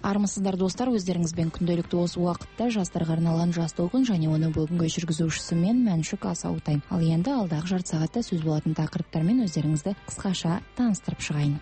Армысыздар достар, өздеріңізбен күнделікті осы уақытта жастарға арналған жас толқын және оны бүгінгі жүргізушісі мен Мәншүк Асаутай. Ал енді алдағы жарты сағатта сөз болатын тақырыптармен өздеріңізді қысқаша таныстырып шығайын.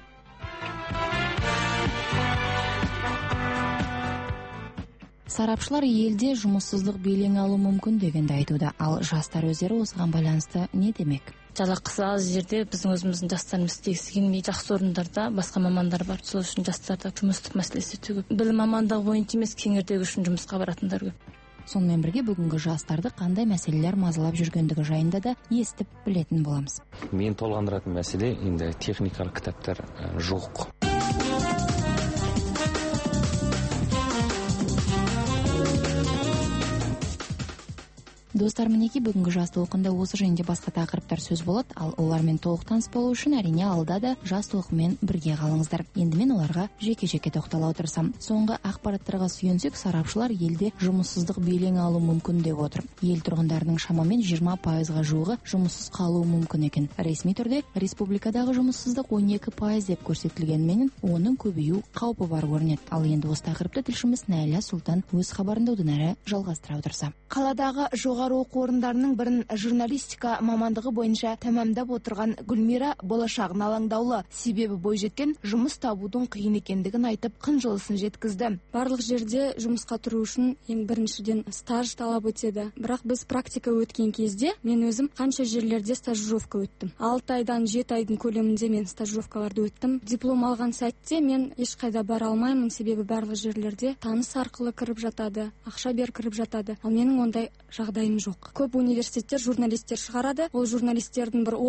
Сарапшылар елде жұмыссыздық белең алу мүмкін дегенді айтуда, ал жастар өздері осыған байланысты не демек? Жалақысы аз жерде біздің өзіміздің жастарымыз істегісі келмей, жақсы орындарда басқа мамандар бар. Сол үшін жастарда жұмыстық мәселесі көп. Білім мамандығы бойынша емес, кеңірдегі үшін жұмысқа баратындар көп. Сонымен бірге бүгінгі жастарды қандай мәселелер мазалап жүргендігі жайында да естіп білетін боламыз. Мен толғандыратын мәселе енді техникалық кітаптар жоқ. Достар, мінеки бүгінгі жас толқында осы және басқа тақырыптар сөз болады, ал олармен толық таныс болу үшін әрине алда да жас толқынмен бірге қалыңыздар. Енді мен оларға жеке-жеке тоқтала отырсам. Соңғы ақпараттарға сүйенсек, сарапшылар елде жұмыссыздық белең алу мүмкін деп отыр. Ел тұрғындарының шамамен 20%-ға жуығы жұмыссыз қалуы мүмкін екен. Ресми түрде республикадағы жұмыссыздық 12% деп көрсетілгенмен, оның көбею қаупі бар көрінеді. Ал енді осы тақырыпты тілшіміз Нәйла Сұлтан өз хабарында одан әрі жалғастыра отырса. Қаладағы жоғары оқу орындарының бірін журналистика мамандығы бойынша тәмамдап отырған Гүлмира болашағын алаңдаулы. Себебі бойжеткен жұмыс табудың қиын екендігін айтып, қынжылысын жеткізді. Барлық жерде жұмысқа тұру үшін ең біріншіден стаж талап етеді. Бірақ біз практика өткен кезде мен өзім қанша жерлерде стажировка өттім. 6 айдан 7 айдың көлемінде мен стажировкаларды өттім. Диплом алған сәтте мен ешқайда бара алмаймын, себебі барлық жерлерде таныс арқылы кіріп жатады, ақша бер кіріп жатады. Ал менің ондай жағдайым жоқ. Көп университеттер журналистер шығарады. Ол журналистердің бір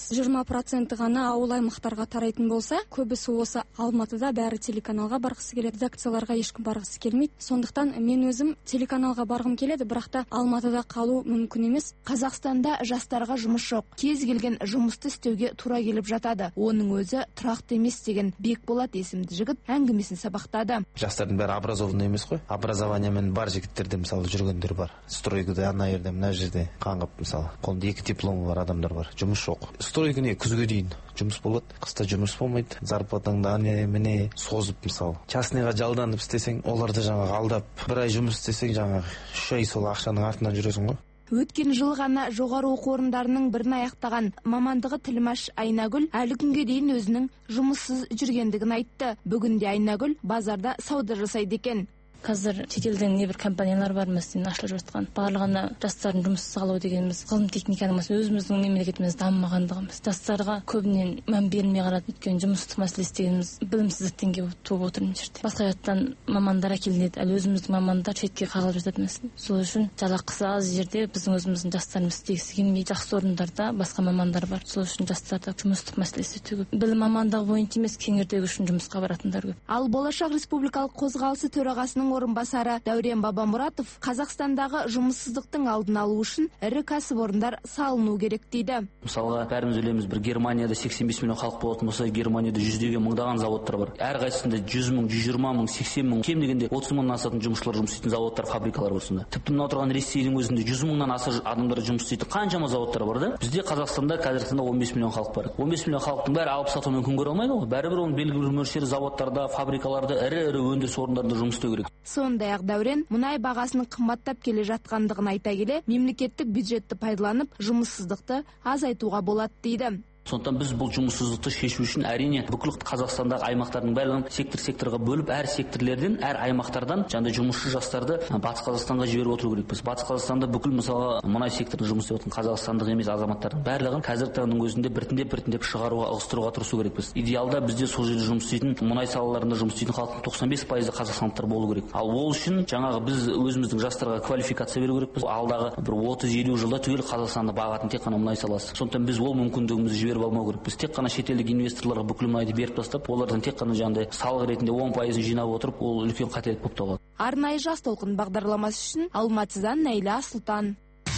30-20% ғана ауыл аймақтарға тарайтын болса, көбісі осы Алматыда бәрі телеканалға барғысы келеді, редакцияларға ешкім барғысы келмейді. Сондықтан мен өзім телеканалға барғым келеді, бірақ та Алматыда қалу мүмкін емес. Қазақстанда жастарға жұмыс жоқ. Кез келген жұмысты істеуге тура келіп жатады. Оның өзі тұрақты емес деген Бекболат есімді жігіт әңгімесін сабақтады. Жастардың бәрі образованный емес қой. Образованиямен бар жігіттерде мысалы жүргендер бар. Стройкада ана жерде, мына жерде қаңғып, мысалы қолында 2 дипломы бар адамдар бар. Жұмыс жоқ. Стройка не күзге дейін жұмыс болады, қыста жұмыс болмайды. Зарплатаңды міне созып, мысалы частныйға жалданып істесең, оларды жаңағы алдап, бір ай жұмыс істесең, жаңағы 3 ай сол ақшаның артынан жүресің ғой. Өткен жыл ғана жоғары оқу орындарының бірін аяқтаған мамандығы Тілмаш Айнагүл әлі күнге дейін өзінің жұмыссыз жүргендігін айтты. Бүгінде Айнагүл базарда сауда жасайды екен. Қазір шетелден небір компаниялар бар мәселен ашылып жатқан. Барлығына жастардың жұмыссыз қалу дегеніміз ғылым техниканың өзіміздің мемлекетіміз дамымағандығымыз. Жастарға көбінен мән берілмей қалады. Өйткені жұмыссыздық мәселесі дегеніміз білімсіздіктен туып отыр мына жерде. Басқа жақтан мамандар әкелінеді, әлі өзіміздің мамандар шетке қағылып жатады мәселен. Сол үшін жалақысы аз жерде біздің өзіміздің жастарымыз істегісі келмей, жақсы орындарда басқа мамандар бар. Сол үшін жастарда жұмыссыздық мәселесі көп. Білім мамандығы бойынша емес, кеңірдегі үшін жұмысқа баратындар көп. Ал Болашақ республикалық қозғалысы төрағасының орынбасары Дәурен Бабамұратов Қазақстандағы жұмыссыздықтың алдын алу үшін ірі кәсіпорындар салыну керек дейді. Мысалға, бәріміз білеміз, бір Германияда 85 миллион халық болатын болса, Германияда 100-ден мыңдаған заводтар бар. Әрқайсысында 100 мың, 120 мың, 80 мың, кем дегенде 30 мыңнан асатын жұмысшылар жұмыс істейтін заводтар, фабрикалар бар сонда. Тіпті мына отырған Ресейдің өзінде 100 мыңнан аса адамдар жұмыс істейтін қаншама заводтар бар да. Бізде Қазақстанда қазіргі таңда 15 миллион халық бар. 15 миллион халықтың бәрі алып сатумен күн көре алмайды ғой. Бәрібір оның белгілі бір мөлшері заводтарда, фабрикаларда, ірі өндіріс орындарында жұмыс істеу керек. Сондай-ақ Дәурен мұнай бағасының қымбаттап келе жатқандығын айта келе, мемлекеттік бюджетті пайдаланып, жұмыссыздықты азайтуға болады дейді. Сондықтан біз бұл жұмыссыздықты шешу үшін әрине бүкіл Қазақстандағы аймақтардың барлығын сектор-секторға бөліп, әр секторлерден, әр аймақтардан жаңағыдай жұмысшы жастарды Батыс Қазақстанға жіберіп отыру керекпіз. Батыс Қазақстанда бүкіл мысалы мұнай секторында жұмыс істеп жатқан қазақстандық емес азаматтардың барлығын қазіргі таңның өзінде біртіндеп шығаруға, ығыстыруға тырысу керекпіз. Идеалда бізде сол жерде жұмыс істейтін, мұнай салаларында жұмыс істейтін халықтың 95% қазақстандықтар болу керек. Ал ол үшін жаңағы біз өзіміздің жастарға квалификация беру керекпіз. Алдағы бір 30-50 жылда түгел Қазақстанды бағатын тек қана мұнай саласы. Сондықтан біз ол мүмкіндігімізді жіберіп алмау керек. Біз тек қана шетелдік инвесторларға бүкіл мұнайды беріп тастап, олардан тек қана жаңағыдай салық ретінде 10% жинап отырып, ол үлкен қателік болып табылады. Арнайы жас толқын бағдарламасы үшін Алматыдан Нәйла Сұлтан.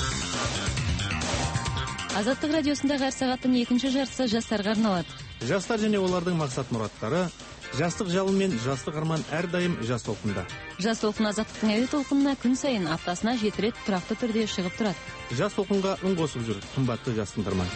Азаттық радиосындағы әр сағаттың екінші жартысы жастарға арналады. Жастар және олардың мақсат-мұраттары, жастық жалын мен жастық арман әрдайым жас толқында. Жас толқын Азаттықтың әуе толқынына күн сайын аптасына 7 рет тұрақты түрде шығып тұрады. Жас толқынға үн қосып жүр, қымбатты жас тыңдарман.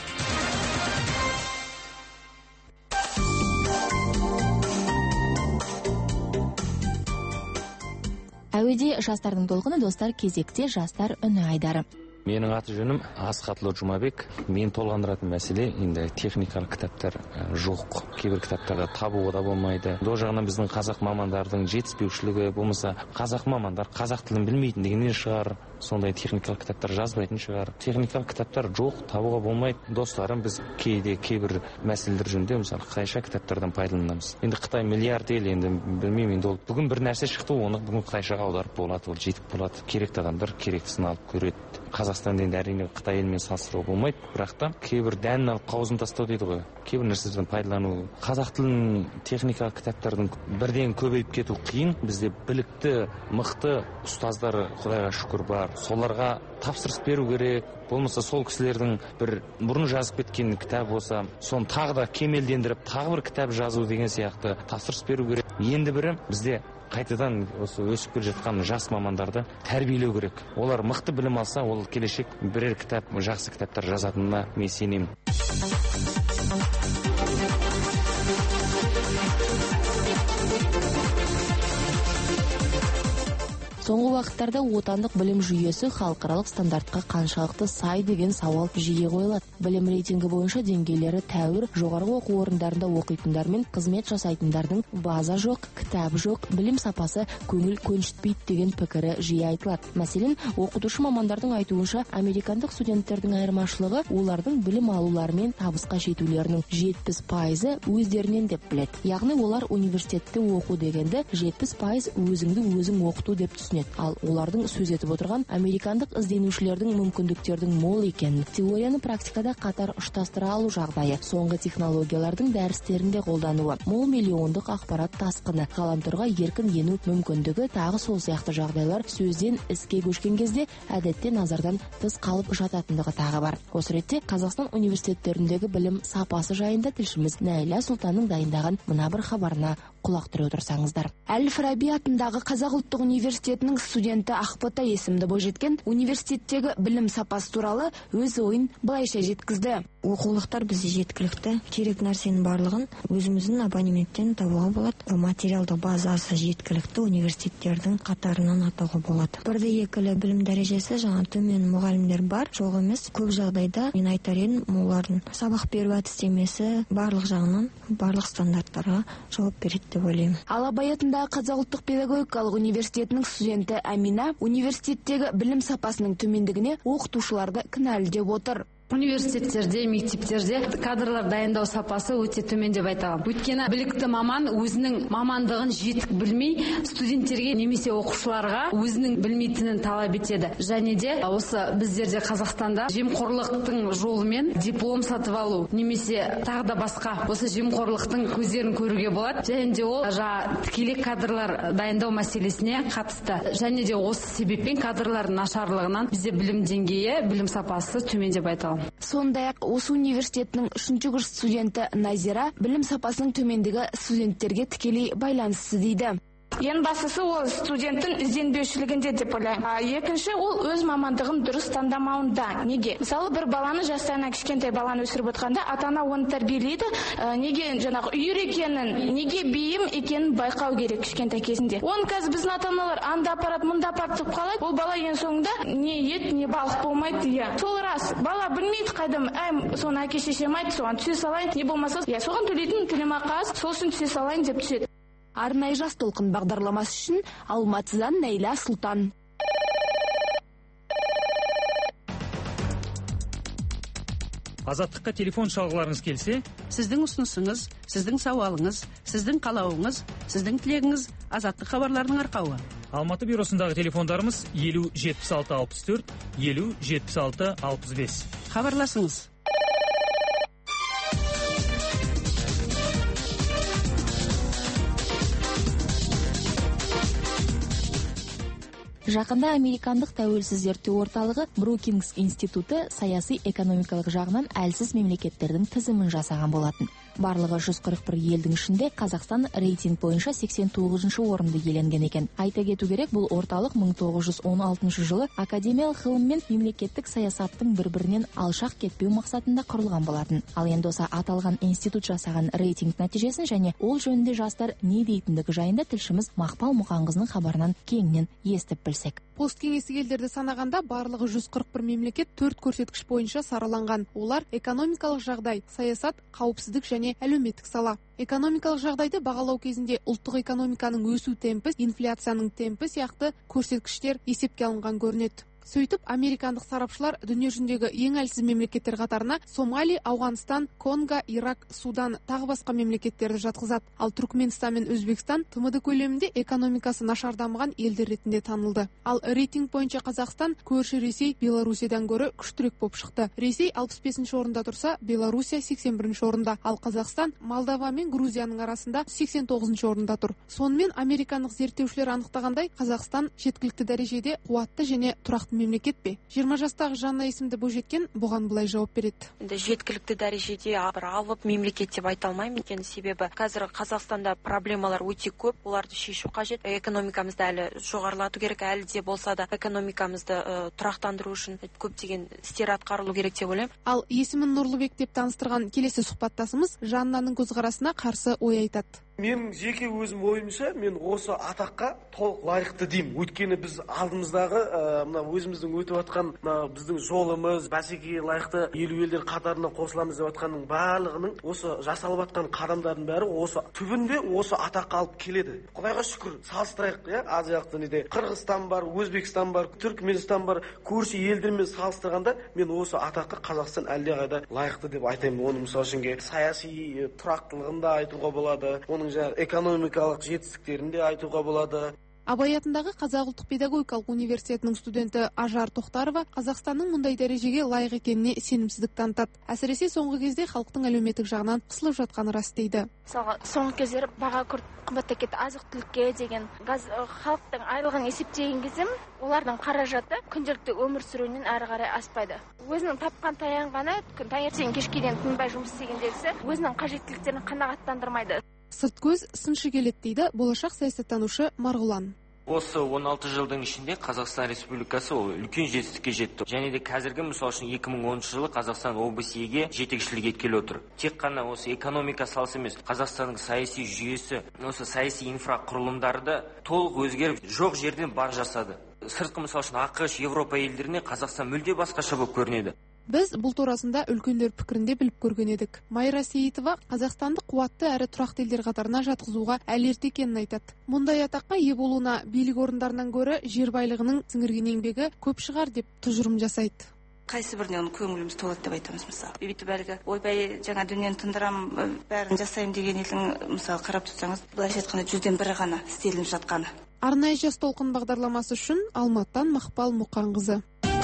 студия жастардың толқыны, достар, кезекте жастар үні айдары. Менің аты жөнім Асқатлы Жұмабек. Мен толғандыратын мәселе енді техникалық кітаптар жоқ. Кейбір кітаптарда табуға да болмайды. Ол жағынан біздің қазақ мамандардың жетіспеушілігі, болмаса қазақ мамандар қазақ тілін білмейтіндігінен шығар, сондай техникалық кітаптар жазбайтын шығар. Техникалық кітаптар жоқ, табуға болмайды. Достарым, біз кейде кейбір мәселелер жөнінде мысалы қытайша кітаптардан пайдаланамыз. Енді Қытай миллиард ел, енді білмеймін, енді ол бүгін бір нәрсе шықты, оны бүгін қытайшаға аударып болады, ол жетіп болады. Керекті адамдар керектісін алып көреді. Қазақстанды енді әрине Қытай елімен салыстыруға болмайды, бірақ та кейбір дәнін алып қауызын тастау дейді ғой. Кейбір нәрселерден пайдалану. Қазақ тілінің техникалық кітаптардың бірден көбейіп кету қиын. Бізде білікті, мықты ұстаздар, Құдайға шүкір, бар. Соларға тапсырыс беру керек. Болмаса сол кісілердің бір бұрын жазып кеткен кітап болса, соны тағы да кемелдендіріп, тағы бір кітап жазу деген сияқты тапсырыс беру керек. Енді бірі бізде қайтадан осы өсіп келе жатқан жас мамандарды тәрбиелеу керек. Олар мықты білім алса, ол келешек бірер кітап, жақсы кітаптар жазатынына мен сенемін. Соңғы уақыттарда отандық білім жүйесі халықаралық стандартқа қаншалықты сай деген сауал жиі қойылады. Білім рейтингі бойынша деңгейлері тәуір, жоғарғы оқу орындарында оқитындар мен қызмет жасайтындардың база жоқ, кітап жоқ, білім сапасы көңіл көншітпейді деген пікірі жиі айтылады. Мәселен, оқытушы мамандардың айтуынша, американдық студенттердің айырмашылығы олардың білім алулары мен табысқа жетулерінің 70% өздерінен деп біледі. Яғни олар университетте оқу дегенді 70% өзіңді өзің оқыту деп түсінеді. Ал олардың сөз етіп отырған американдық ізденушілердің мүмкіндіктердің мол екенін, теорияны практикада қатар ұштастыра алу жағдайы, соңғы технологиялардың дәрістерінде қолдануы, мол миллиондық ақпарат тасқыны, ғаламторға еркін ену мүмкіндігі, тағы сол сияқты жағдайлар сөзден іске көшкен кезде әдетте назардан тыс қалып жататындығы тағы бар. Осы ретте Қазақстан университеттеріндегі білім сапасы жайында тілшіміз Нәйла Сұлтанның дайындаған мына бір хабарына құлақ түре отырсаңыздар. Әл-Фараби атындағы Қазақ ұлттық университетінің студенті Ақбота есімді бойжеткен университеттегі білім сапасы туралы өз ойын былайша жеткізді. Оқулықтар бізде жеткілікті, керек нәрсенің барлығын өзіміздің абонементтен табуға болады. Материалдық базасы жеткілікті университеттердің қатарынан атауға болады. Бірде екілі білім дәрежесі жаңа төмен мұғалімдер бар, жоқ емес. Көп жағдайда мен айтар едім, олардың сабақ беру әдістемесі барлық жағынан барлық стандарттарға жауап береді деп ойлаймын. Ал Абай атындағы Қазақ ұлттық педагогикалық университетінің студенті Әмина университеттегі білім сапасының төмендігіне оқытушыларды кінәлі деп отыр. Университеттерде, мектептерде кадрлар дайындау сапасы өте төмен деп айтамын. Өйткені білікті маман өзінің мамандығын жетік білмей, студенттерге немесе оқушыларға өзінің білмейтінін талап етеді. Және де осы біздерде Қазақстанда жемқорлықтың жолымен диплом сатып алу, немесе тағы да басқа осы жемқорлықтың көздерін көруге болады. Және де ол тікелей кадрлар дайындау мәселесіне қатысты. Және де осы себеппен кадрлардың нашарлығынан бізде білім деңгейі, білім сапасы төмен деп айтамын. Сондай-ақ осы университетінің 3-ші курс студенті Назира білім сапасының төмендігі студенттерге тікелей байланысты дейді. Ең бастысы ол студенттің ізденбеушілігінде деп ойлаймын. Екінші, ол өз мамандығын дұрыс таңдамауында. Неге? Мысалы, бір баланы жастайынан кішкентай баланы өсіріп отқанда, ата-ана оны тәрбиелейді. Неге жаңағы үйір екенін, неге бейім екенін байқау керек кішкентай кезінде. Оны қазір біздің ата-аналар анда апарат, мұнда апарат деп қалайды. Ол бала ең соңында не ет, не балық болмайды. Сол рас. Бала білмейді қайдам, соны әке шешем айтты, соған түсе салайын, не болмаса, соған төлейтін төлемақы аз, сол үшін түсе салайын деп түседі. Арнайы жас толқын бағдарламасы үшін Алматыдан Нәйла Сұлтан. Азаттыққа телефон шалғыларыңыз келсе, сіздің ұсынысыңыз, сіздің сауалыңыз, сіздің қалауыңыз, сіздің тілегіңіз Азаттық хабарларының арқауы. Алматы бюросындағы телефондарымыз 50 76 64, 50 76 65. Хабарласыңыз. Жақында американдық тәуелсіз зерттеу орталығы Брукингс институты саяси экономикалық жағынан әлсіз мемлекеттердің тізімін жасаған болатын. Барлығы 141 елдің ішінде Қазақстан рейтинг бойынша 89 орынды иеленген екен. Айта кету керек, бұл орталық 1916 жылы академиялық ғылым мен мемлекеттік саясаттың бір-бірінен алшақ кетпеу мақсатында құрылған болатын. Ал енді осы аталған институт жасаған рейтинг нәтижесін және ол жөнінде жастар не дейтіндігі жайында тілшіміз Мақпал Мұқанқызының хабарынан кеңінен естіп білсек. Посткеңестік елдерді санағанда барлығы 141 мемлекет 4 көрсеткіш бойынша сараланған. Олар экономикалық жағдай, саясат, қауіпсіздік және әлеуметтік сала. Экономикалық жағдайды бағалау кезінде ұлттық экономиканың өсу темпі, инфляцияның темпі сияқты көрсеткіштер есепке алынған көрінеді. Сөйтіп, американдық сарапшылар дүние жүзіндегі ең әлсіз мемлекеттер қатарына Сомали, Ауғанстан, Конго, Ирак, Судан тағы басқа мемлекеттерді жатқызады. Ал Түркменстан мен Өзбекстан ТМД көлемінде экономикасы нашар дамыған елдер ретінде танылды. Ал рейтинг бойынша Қазақстан көрші Ресей, Беларусиядан гөрі күштірек болып шықты. Ресей 65 орында тұрса, Беларусия 81 орында, ал Қазақстан Молдова мен Грузияның арасында 89 орында тұр. Сонымен американдық зерттеушілер анықтағандай, Қазақстан жеткілікті дәрежеде қуатты және тұрақты мемлекет пе? 20 жастағы Жанна есімді бойжеткен бұған былай жауап береді. Жеткілікті дәрежеде алып мемлекет деп айта алмаймын, өйткені себебі қазір Қазақстанда проблемалар өте көп, оларды шешу қажет. Экономикамызды әлі жоғарылату керек, әлі де болса да экономикамызды тұрақтандыру үшін көптеген істер атқарылу керек деп ойлаймын. Ал есімін Нұрлыбек деп таныстырған келесі сұхбаттасымыз Жаннаның көзқарасына қарсы ой айтады. Мен жеке өзім ойымша, мен осы атаққа толық лайықты деймін. Өйткені біз алдымыздағы өзіміздің өтіп жатқан біздің жолымыз, бәсекеге лайықты елу елдер қатарына қосыламыз деп жатқанның барлығының осы жасалып жатқан қадамдардың бәрі осы түбінде осы атаққа алып келеді. Құдайға шүкір, салыстырайық, Азиялық дүниеде Қырғызстан бар, Өзбекстан бар, Түркменстан бар, көрші елдермен салыстырғанда мен осы атаққа Қазақстан әлдеқайда лайықты деп айтаймын. Оның мысалы үшін саяси тұрақтылығын да айтуға болады, оның экономикалық жетістіктерін де айтуға болады. Абай атындағы Қазақ ұлттық педагогикалық университетінің студенті Ажар Тоқтарова Қазақстанның мұндай дәрежеге лайық екеніне сенімсіздік танытады. Әсіресе соңғы кезде халықтың әлеуметтік жағынан қысылып жатқаны рас дейді. Мысалға, соңғы кездері баға күрт қымбаттап кетті, азық-түлікке деген халықтың айлығын есептеген кезде олардың қаражаты күнделікті өмір сүруінен әрі қарай аспайды. Өзінің тапқан таянғаны таңертең кешке дейін тынбай жұмыс істегендегісі өзінің қажеттіліктерін қанағаттандырмайды. Сырт көз сыншы келеді дейді болашақ саясаттанушы Марғұлан. Осы 16 жылдың ішінде Қазақстан Республикасы ол үлкен жетістікке жетті. Және де қазіргі мысалы үшін 2010 жылы Қазақстан ОБСЕ-ге жетекшілік еткелі отыр. Тек қана осы экономика саласы емес, Қазақстанның саяси жүйесі, осы саяси инфрақұрылымдары да толық өзгеріп, жоқ жерден бар жасады. Сыртқы мысалы үшін ақш, Европа елдеріне Қазақстан мүлде басқаша болып көрінеді. Біз бұл турасында үлкендер пікірінде біліп көрген едік. Майра Сейітова Қазақстанды қуатты әрі тұрақты елдер қатарына жатқызуға әлі ерте екенін айтады. Мұндай атаққа ие болуына билік орындарынан гөрі жер байлығының сіңірген еңбегі көп шығар деп тұжырым жасайды. Қайсы біріне оны көңіліміз толады деп айтамыз мысалы. Бүйтіп әлгі ойбай жаңа дүниені тындырам, бәрін жасаймын деген елдің мысалы қарап тұрсаңыз, былайша айтқанда 100-ден 1 ғана істелініп жатқаны. Арнайы жас толқын бағдарламасы үшін Алматыдан Мақпал Мұқанқызы.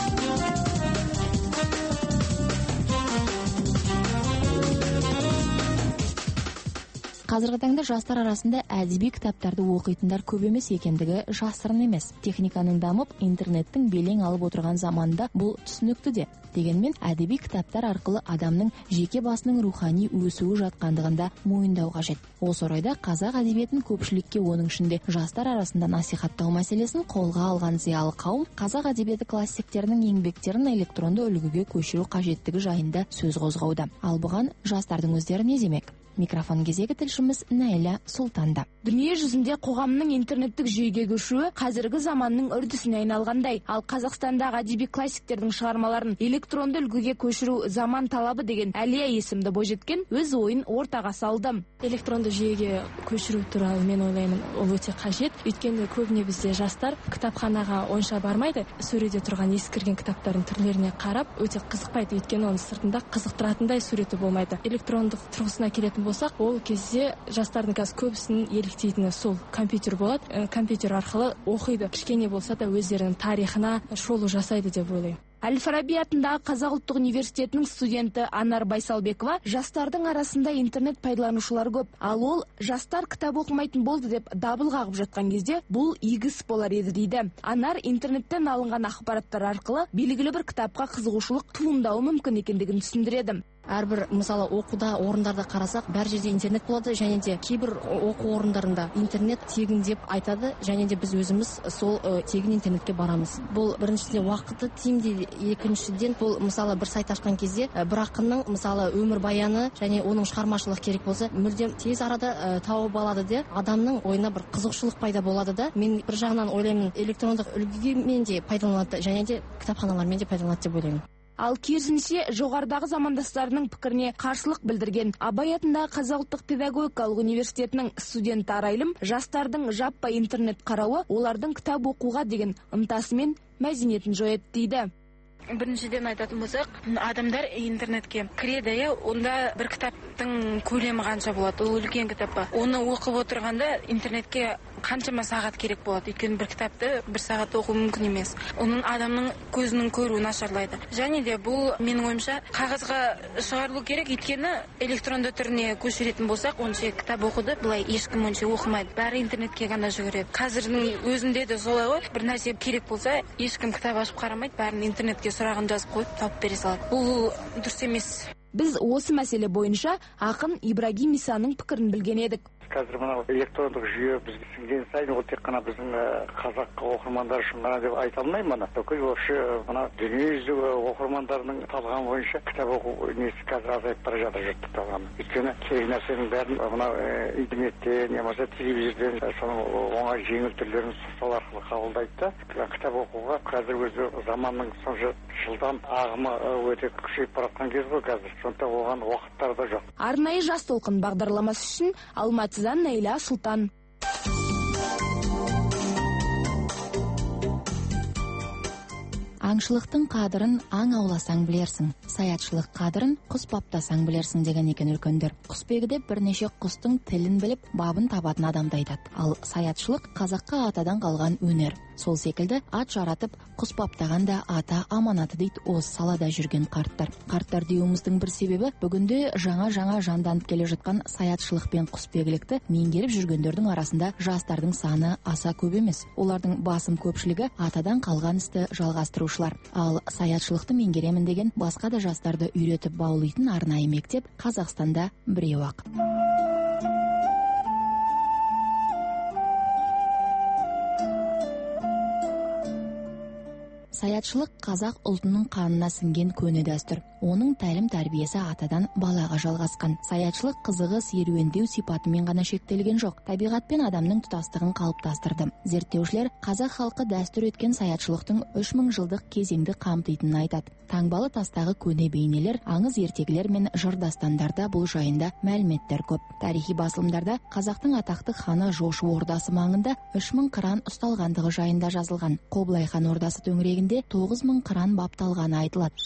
Қазіргі таңда жастар арасында әдеби кітаптарды оқитындар көп емес екендігі жасырын емес. Техниканың дамып, интернеттің белең алып отырған заманда бұл түсінікті де. Дегенмен әдеби кітаптар арқылы адамның жеке басының рухани өсуі жатқандығында мойындау қажет. Осы орайда қазақ әдебиетін көпшілікке, оның ішінде жастар арасында насихаттау мәселесін қолға алған зиялы қауым қазақ әдебиеті классиктерінің еңбектерін электронды үлгіге көшіру қажеттігі жайында сөз қозғауда. Ал бұған жастардың өздері не демек? Микрофон кезегі тілшіміз Найля Сұлтанда. Дүние жүзінде қоғамның интернеттік жүйеге көшуі қазіргі заманның үрдісіне айналғандай, ал Қазақстандағы әдеби классиктердің шығармаларын электронды үлгіге көшіру заман талабы деген Әлия есімді бойжеткен өз ойын ортаға салды. Электронды жүйеге көшіру туралы мен ойлаймын, ол өте қажет. Өйткені көбіне бізде жастар кітапханаға онша бармайды, сөреде тұрған ескірген кітаптардың түрлеріне қарап өте қызықпайды, өйткені оның сыртында қызықтыратындай суреті болмайды. Электрондық тұрғысына келетін болсақ, ол кезде жастардың қазір көбісінің еліктейтіні сол компьютер болады. Компьютер арқылы оқиды. Кішкене болса да өздерінің тарихына шолу жасайды деп ойлаймын. Әл-Фараби атындағы Қазақ ұлттық университетінің студенті Анар Байсалбекова жастардың арасында интернет пайдаланушылар көп. Ал ол жастар кітап оқымайтын болды деп дабыл қағып жатқан кезде бұл игі іс болар еді дейді. Анар интернеттен алынған ақпараттар арқылы белгілі бір кітапқа қызығушылық туындауы мүмкін екендігін түсіндіреді. Әрбір мысалы оқуда орындарда қарасақ, бәр жерде интернет болады, және де кейбір оқу орындарында интернет тегін деп айтады, және де біз өзіміз сол тегін интернетке барамыз. Бұл біріншіден уақыты тиімді, екіншіден бұл мысалы бір сайт ашқан кезде бір ақынның мысалы өмірбаяны және оның шығармашылығы керек болса, мүлдем тез арада тауып алады де, адамның ойына бір қызығушылық пайда болады да. Мен бір жағынан ойлаймын, электрондық үлгімен де пайдаланады, және де кітапханалармен де пайдаланады деп ойлаймын. Ал керісінше жоғарыдағы замандастарының пікіріне қарсылық білдірген Абай атындағы Қазақ ұлттық педагогикалық университетінің студенті Арайлым жастардың жаппай интернет қарауы олардың кітап оқуға деген ынтасымен мәдениетін жояды дейді. Біріншіден айтатын болсақ, адамдар интернетке кіреді, онда бір кітаптың көлемі қанша болады, ол үлкен кітап па. Оны оқып отырғанда интернетке қаншама сағат керек болады. Өйткені бір кітапты бір сағат оқу мүмкін емес. Оның адамның көзінің көруі нашарлайды. Және де бұл менің ойымша қағазға шығарылу керек, өйткені электронды түріне көшіретін болсақ, онша кітап оқуды былай ешкім онша оқымайды. Бәрі интернетке ғана жүгіреді. Қазірдің өзінде де солай ғой. Бір нәрсе керек болса, ешкім кітап ашып қарамайды, бәрін интернетке сұрағын жазып қойып тауып бере салады. Бұл дұрыс емес. Біз осы мәселе бойынша ақын Ибрагим Исаның пікірін білген едік. Қазір мынау электрондық жүйе бізге сіңген сайын ол тек қана біздің қазақ оқырмандар үшін ғана деп айта алмаймын. Бүкіл вообще мына дүниежүзі оқырмандарының талғамы бойынша кітап оқу несі қазір азайып бара жатыр жұрттың талғамы. Өйткені кей нәрсенің бәрін мынау интернеттен немесе телевизорден соның оңай жеңіл түрлерін сол арқылы қабылдайды да. Кітап оқуға қазір өзі заманның сонша жылдам ағымы өте күшейіп бара жатқан кез ғой қазір. Сондықтан оған уақыттар да жоқ. Арнайы жас толқын бағдарламасы үшін Алматыдан Нәйла Сұлтан. Аңшылықтың қадырын аң ауласаң білерсің, саятшылық қадырын құс баптасаң білерсің деген екен үлкендер. Құсбегіде бірнеше құстың тілін біліп, бабын табатын адамды айтады. Ал саятшылық қазаққа атадан қалған өнер. Сол секілді ат жаратып, құс баптаған да ата аманаты дейді осы салада жүрген қарттар. Қарттар деуіміздің бір себебі бүгінде жаңа жанданып келе жатқан саятшылық пен құсбегілікті меңгеріп жүргендердің арасында жастардың саны аса көп емес. Олардың басым көпшілігі атадан қалған істі жалғастырушылар. Ал саятшылықты меңгеремін деген басқа да жастарды үйретіп баулитын арнайы мектеп Қазақстанда біреу-ақ. Саятшылық қазақ ұлтының қанына сіңген көне дәстүр. Оның тәлім тәрбиесі атадан балаға жалғасқан. Саятшылық қызығы серуендеу сипатымен ғана шектелген жоқ, табиғат пен адамның тұтастығын қалыптастырды. Зерттеушілер қазақ халқы дәстүр еткен саятшылықтың 3000 жылдық кезеңді қамтитынын айтады. Таңбалы тастағы көне бейнелер, аңыз ертегілер мен жыр дастандарда бұл жайында мәліметтер көп. Тарихи басылымдарда қазақтың атақты ханы Жошы ордасы маңында 3000 қыран ұсталғандығы жайында жазылған. Қоблай хан ордасы төңірегінде 9000 қыран бапталғаны айтылады.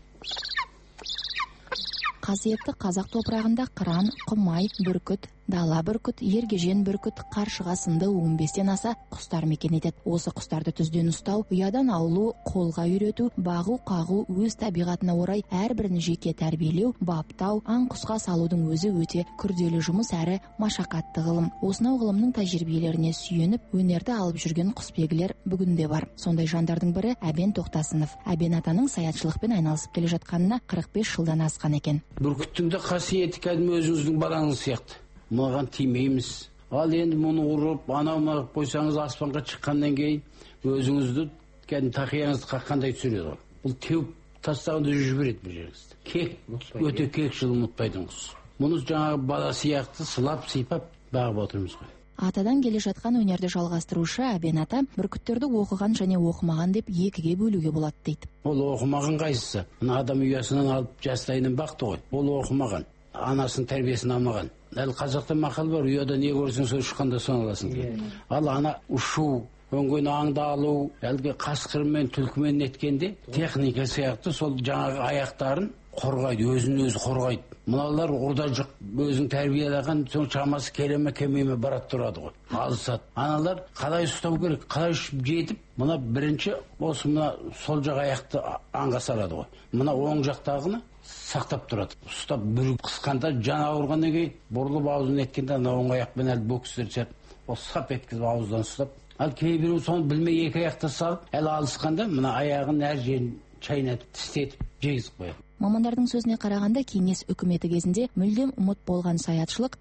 Қасиетті қазақ топырағында қыран, құмай, бүркіт, дала бүркіт, ергежен бүркіт, қаршыға сынды 15-тен аса құстар мекен етеді. Осы құстарды түзден ұстау, ұядан аулу, қолға үйрету, бағу, қағу өз табиғатына орай әрбірін жеке тәрбиелеу, баптау, аң құсқа салудың өзі өте күрделі жұмыс әрі машақатты ғылым. Осынау ғылымның тәжірибелеріне сүйеніп, өнерді алып жүрген құсбегілер бүгінде бар. Сондай жандардың бірі Әбен Тоқтасынов. Әбен атаның саятшылықпен айналысып келе жатқанына 45 жылдан асқан екен. Бүркіттің де қасиеті кәдімгі өзіңіздің балаңыз сияқты. Маған тимейміз. Ал енді мұны ұрып, анау қойсаңыз аспанға шыққаннан кейін өзіңізді кәдімгі тақияңызды қаққандай түсіреді. Бұл теуіп тастағанда жібереді бір жеріңізді. Кек, өте кек жылы ұмытпайтын құс. Мұны жаңағы бала сияқты сылап, сипап бағып отырмыз ғой. Атадан келе жатқан өнерді жалғастырушы Әбен ата бүркіттерді оқыған және оқымаған деп екіге бөлуге болады дейді. Ол оқымаған қайсысы? Мына адам ұясынан алып жастайынан бақты ғой. Ол оқымаған, анасының тәрбиесін алмаған. Әлі қазақта мақал бар, ұяда не көрсең сол ұшқанда соны аласың дейді. Ал ана ұшу, өңген аңды алу, әлгі қасқыр мен түлкімен неткенде техника сияқты сол жаңағы аяқтарын қорғайды, өзін өзі қорғайды. Мыналар орда жоқ, өзің тәрбиелеген соң шамасы келеме келмеме барат тұрады ғой, алысады. Аналар қалай ұстау керек, қалай жетіп, мына бірінші осы мына сол жақ аяқты аңға салады ғой. Мына оң жақтағыны сақтап тұрады. Ұстап бір қысқанда жан ауырғаннан кейін бұрылып аузын еткенде ана оң аяқпен әлі бөксіздер сәт, ол сап еткізіп ауыздан ұстап. Ал кейбіреу соны білмей екі аяқты салып, әлі алысқанда мына аяғын әр жерін шайнатып, тістетіп, жегізіп қояды. Мамандардың сөзіне қарағанда кеңес үкіметі кезінде мүлдем ұмыт болған саятшылық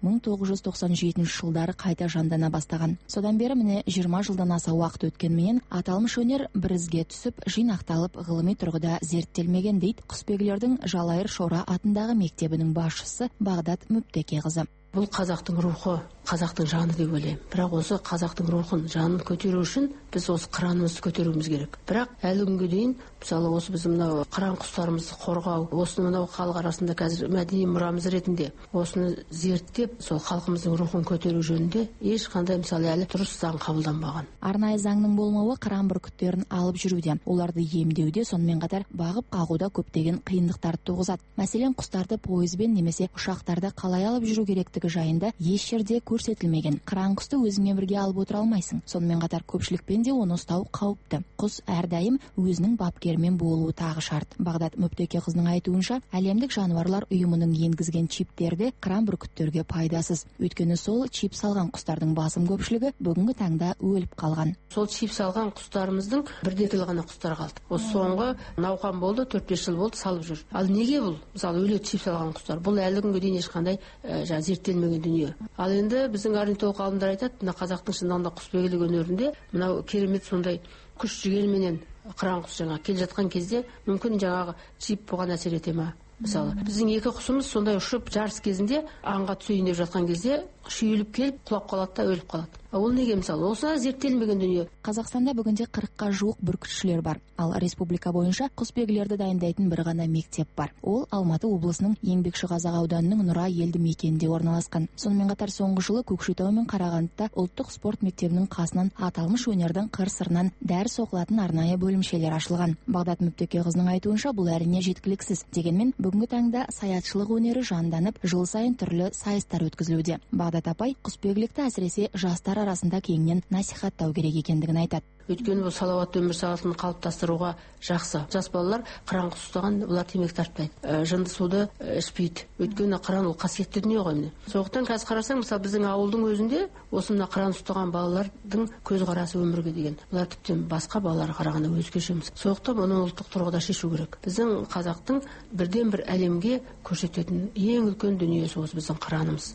1997 жылдары қайта жандана бастаған. Содан бері міне 20 жылдан аса уақыт өткенмен аталмыш өнер бір ізге түсіп, жинақталып, ғылыми тұрғыда зерттелмеген дейді Құсбегілердің Жалайыр Шора атындағы мектебінің басшысы Бағдат Мүптекеқызы. Бұл қазақтың рухы, қазақтың жаны деп ойлаймын. Бірақ осы қазақтың рухын, жанын көтеру үшін біз осы қыранымызды көтеруіміз керек. Бірақ әлі күнге дейін, мысалы осы біз мынау қыран құстарымызды қорғау, осыны мынау халық арасында қазір мәдени мұрамыз ретінде осыны зерттеп, сол халқымыздың рухын көтеру жөнінде ешқандай мысалы әлі дұрыс заң қабылданбаған. Арнайы заңның болмауы қыран бүркіттерін алып жүруде, оларды емдеуде, сонымен қатар бағып қағуда көптеген қиындықтар туғызады. Мәселен, құстарды пойызбен немесе ұшақтарда қалай алып жүру керектігі жайында еш жерде көрсетілмеген. Қыран құсты өзіңмен бірге алып отыра алмайсың. Сонымен қатар көпшілікпен де оны ұстау қауіпті. Құс әрдайым өзінің бапкерімен болуы тағы шарт. Бағдат Мүптекеқызының айтуынша, әлемдік жануарлар ұйымының енгізген чиптерді қыран бүркіттерге пайдасыз. Өйткені сол чип салған құстардың басым көпшілігі бүгінгі таңда өліп қалған. Сол чип салған құстарымыздың бірде-екілі ғана құстар қалды. Осы соңғы науқан болды, 4-5 жыл болды салып жүр. Ал неге бұл? Мысалы өлі чип салған құстар. Бұл әлі күнге дейін ешқандай зерттелмеген дүние. Ал енді біздің орнитолог ғалымдар айтады, мына қазақтың шындығында құсбегілік өнерінде мынау керемет сондай күш жігерменен қыран құс жаңа келе жатқан кезде мүмкін жаңағы чип бұған әсер ете ма? Мысалы, біздің екі құсымыз сондай ұшып жарыс кезінде аңға түсейін деп жатқан кезде шүйіліп келіп құлап қалады да өліп қалады. Ол неге мысалы? Осы зерттелмеген дүние. Қазақстанда бүгінде 40-қа жуық бүркітшілер бар. Ал республика бойынша құсбегілерді дайындайтын бір ғана мектеп бар. Ол Алматы облысының Еңбекшіқазақ ауданының Нұра елді мекенінде орналасқан. Сонымен қатар соңғы жылы Көкшетау мен Қарағандыда ұлттық спорт мектебінің қасынан аталмыш өнердің қыр-сырынан дәріс оқылатын арнайы бөлімшелер ашылған. Бағдат Мүптекеқызының айтуынша, бұл әрине жеткіліксіз. Дегенмен бүгінгі таңда саятшылық өнері жанданып, жыл сайын түрлі сайыстар өткізілуде. Бағдат апай құсбегілікті әсіресе жастар арасында кеңінен насихаттау керек екендігін айтады. Өйткені бұл салауатты өмір салтын қалыптастыруға жақсы. Жас балалар қыран құс ұстаған, олар темекі тартпайды, жынды суды ішпейді. Өйткені қыран ол қасиетті дүние ғой міне. Сондықтан қазір қарасаң, мысалы біздің ауылдың өзінде осы мына қыран ұстаған балалардың көзқарасы өмірге деген. Олар тіптен басқа балаларға қарағанда өзгеше. Сондықтан оны ұлттық тұрғыда шешу керек. Біздің қазақтың бірден бір әлемге көрсететін ең үлкен дүниесі осы біздің қыранымыз.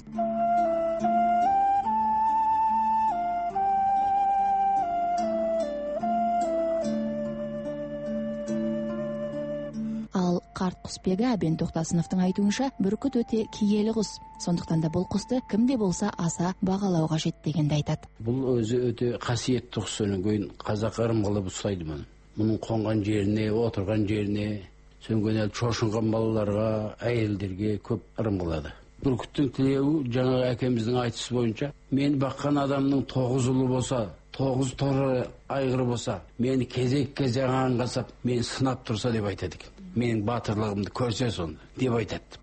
Қарт құсбегі Әбен Тоқтасыновтың айтуынша, бүркіт өте киелі құс. Сондықтан да бұл құсты кімде болса аса бағалау қажет дегенді айтады. Бұл өзі өте қасиетті құс, содан кейін қазақ ырым қылып ұстайды мұны. Мұның қонған жеріне, отырған жеріне, сөнген әлі шошынған балаларға, әйелдерге көп ырым қылады. Бүркіттің тілеуі жаңағы әкеміздің айтысы бойынша, мен баққан адамның 9 ұлы болса, 9 торы айғыры болса, мені кезек-кезек аңғасап, мені сынап тұрса деп айтады екен. Менің батырлығымды көрсе сонда деп айтады.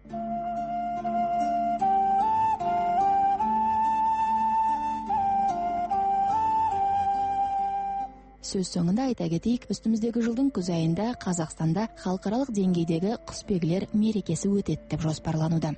Сөз соңында айта кетейік, үстіміздегі жылдың күз айында Қазақстанда халықаралық деңгейдегі құсбегілер мерекесі өтеді деп жоспарлануда.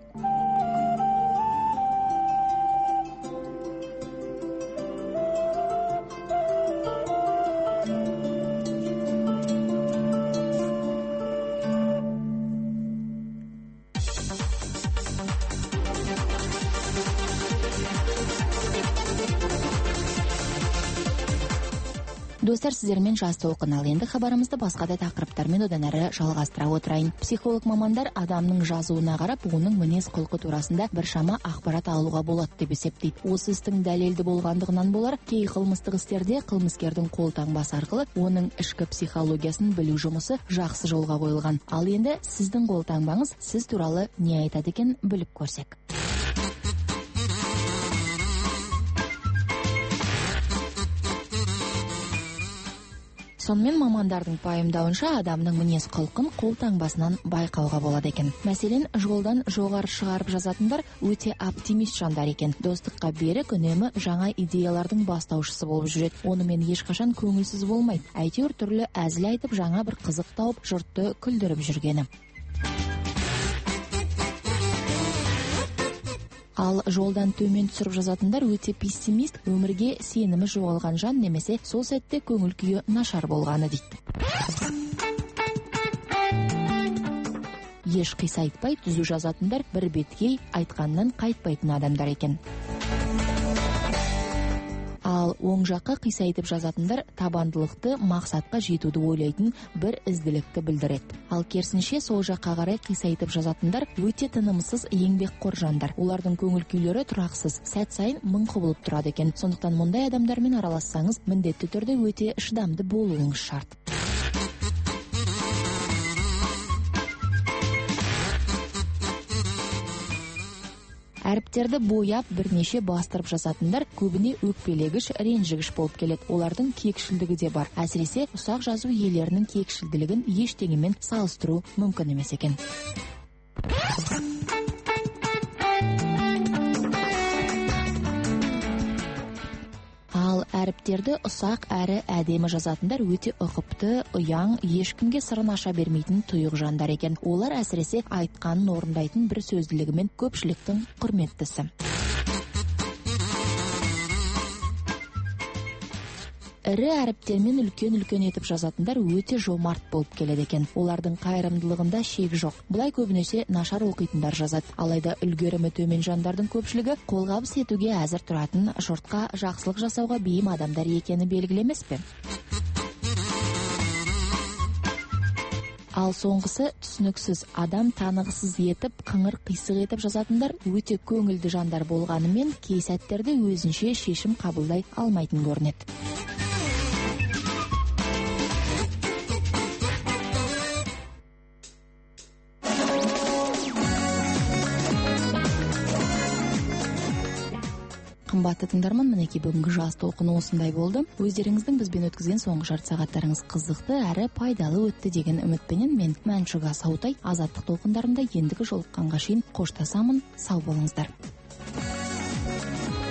Достар, сіздермен жас толқын. Ал енді хабарымызды басқа да тақырыптармен одан әрі жалғастыра отырайын. Психолог мамандар адамның жазуына қарап, оның мінез құлқы турасында біршама ақпарат алуға болады деп есептейді. Осы істің дәлелді болғандығынан болар, кей қылмыстық істерде қылмыскердің қолтаңбасы арқылы оның ішкі психологиясын білу жұмысы жақсы жолға қойылған. Ал енді сіздің қолтаңбаңыз сіз туралы не айтады екен, біліп көрсек. Сонымен мамандардың пайымдауынша адамның мінез құлқын қолтаңбасынан байқауға болады екен. Мәселен, жолдан жоғары шығарып жазатындар өте оптимист жандар екен. Достыққа берік, үнемі жаңа идеялардың бастаушысы болып жүреді. Онымен ешқашан көңілсіз болмайды. Әйтеуір түрлі әзіл айтып, жаңа бір қызық тауып, жұртты күлдіріп жүргені. Ал жолдан төмен түсіріп жазатындар өте пессимист, өмірге сенімі жоғалған жан, немесе сол сәтте көңіл күйі нашар болғаны дейді. Еш қисайтпай түзу жазатындар бір беткей айтқаннан қайтпайтын адамдар екен. Ал оң жаққа қисайтып жазатындар табандылықты, мақсатқа жетуді ойлайтын бір ізділікті білдіреді. Ал керісінше сол жаққа қарай қисайтып жазатындар өте тынымсыз, еңбекқор жандар. Олардың көңіл күйлері тұрақсыз, сәт сайын мың құбылып тұрады екен. Сондықтан мұндай адамдармен аралассаңыз, міндетті түрде өте шыдамды болуыңыз шарт. Әріптерді бояп бірнеше бастырып жазатындар көбіне өкпелегіш, ренжігіш болып келеді. Олардың кекшілдігі де бар. Әсіресе ұсақ жазу иелерінің кекшілділігін ештеңемен салыстыру мүмкін емес екен. Ал әріптерді ұсақ әрі әдемі жазатындар өте ұқыпты, ұяң, ешкімге сырын аша бермейтін тұйық жандар екен. Олар әсіресе айтқанын орындайтын бір сөзділігімен көпшіліктің құрметтісі. Ірі әріптермен үлкен етіп жазатындар өте жомарт болып келеді екен. Олардың қайырымдылығында шек жоқ. Бұлай көбінесе нашар оқитындар жазады. Алайда үлгерімі төмен жандардың көпшілігі қолғабыс етуге әзір тұратын, жұртқа жақсылық жасауға бейім адамдар екені белгілі емес пе? Ал соңғысы түсініксіз, адам танығысыз етіп, қыңыр қисық етіп жазатындар өте көңілді жандар болғанымен, кей сәттерде өзінше шешім қабылдай алмайтын көрінеді. Қымбатты тыңдарман, мінекей бүгінгі жас толқыны осындай болды. Өздеріңіздің бізбен өткізген соңғы жарты сағаттарыңыз қызықты әрі пайдалы өтті деген үмітпенен мен Мәншүк Асаутай, азаттық толқындарында ендігі жолыққанға шейін қоштасамын. Сау болыңыздар.